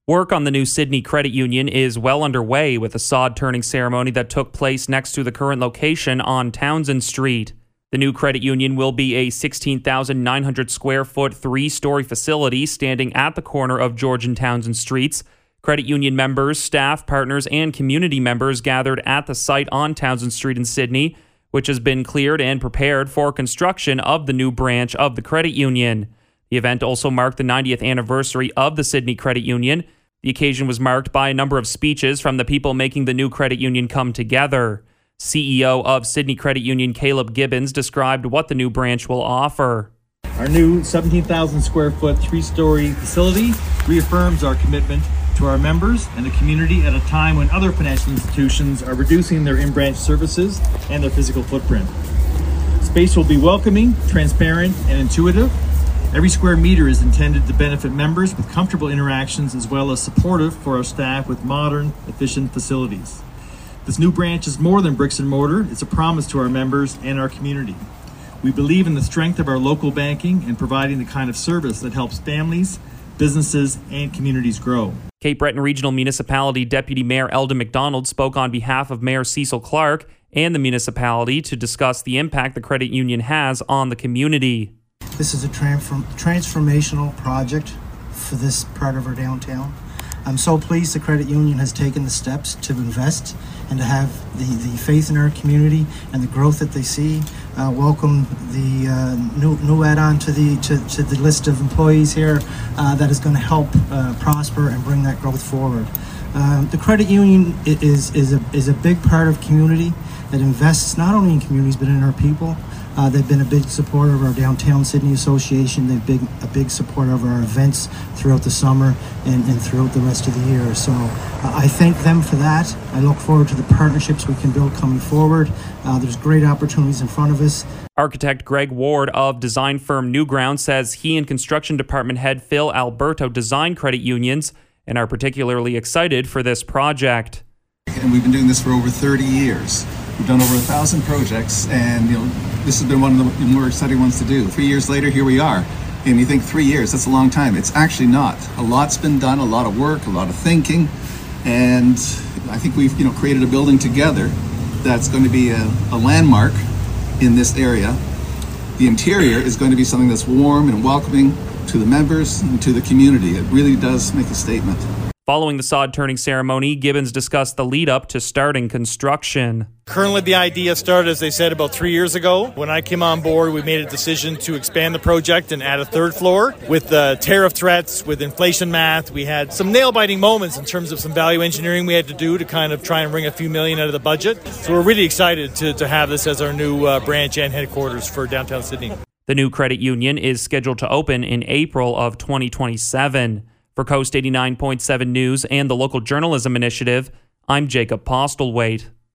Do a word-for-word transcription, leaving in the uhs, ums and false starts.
Work on the new Sydney Credit Union is well underway with a sod turning ceremony that took place next to the current location on Townsend Street. The new credit union will be a sixteen thousand nine hundred square foot three-story facility standing at the corner of George and Townsend Streets. Credit union members, staff, partners, and community members gathered at the site on Townsend Street in Sydney, which has been cleared and prepared for construction of the new branch of the credit union. The event also marked the ninetieth anniversary of the Sydney Credit Union. The occasion was marked by a number of speeches from the people making the new credit union come together. C E O of Sydney Credit Union, Caleb Gibbons, described what the new branch will offer. Our new seventeen thousand square foot three-story facility reaffirms our commitment to our members and the community at a time when other financial institutions are reducing their in-branch services and their physical footprint. Space will be welcoming, transparent, and intuitive. Every square meter is intended to benefit members with comfortable interactions as well as supportive for our staff with modern, efficient facilities. This new branch is more than bricks and mortar. It's a promise to our members and our community. We believe in the strength of our local banking and providing the kind of service that helps families, businesses, and communities grow. Cape Breton Regional Municipality Deputy Mayor Eldon McDonald spoke on behalf of Mayor Cecil Clark and the municipality to discuss the impact the credit union has on the community. This is a transform- transformational project for this part of our downtown. I'm so pleased the credit union has taken the steps to invest and to have the, the faith in our community and the growth that they see. Uh, welcome the uh, new new add-on to the to, to the list of employees here uh, that is going to help uh, prosper and bring that growth forward. Um, the credit union is is a is a big part of community that invests not only in communities but in our people. Uh, they've been a big supporter of our Downtown Sydney Association. They've been a big supporter of our events throughout the summer and, and throughout the rest of the year. So uh, I thank them for that. I look forward to the partnerships we can build coming forward. Uh, there's great opportunities in front of us. Architect Greg Ward of design firm Newground says he and construction department head Phil Alberto design credit unions and are particularly excited for this project. And we've been doing this for over thirty years. We've done over a thousand projects, and you know this has been one of the more exciting ones to do. Three years later, here we are. And you think three years, that's a long time. It's actually not. A lot's been done, a lot of work, a lot of thinking, and I think we've you know created a building together that's going to be a, a landmark in this area. The interior is going to be something that's warm and welcoming to the members and to the community. It really does make a statement. Following the sod turning ceremony, Gibbons discussed the lead up to starting construction. Currently, the idea started, as they said, about three years ago. When I came on board, we made a decision to expand the project and add a third floor. With the tariff threats, with inflation math, we had some nail-biting moments in terms of some value engineering we had to do to kind of try and bring a few million out of the budget. So we're really excited to, to have this as our new uh, branch and headquarters for downtown Sydney. The new credit union is scheduled to open in April of twenty twenty-seven. For Coast eighty-nine point seven News and the Local Journalism Initiative, I'm Jacob Postlethwaite.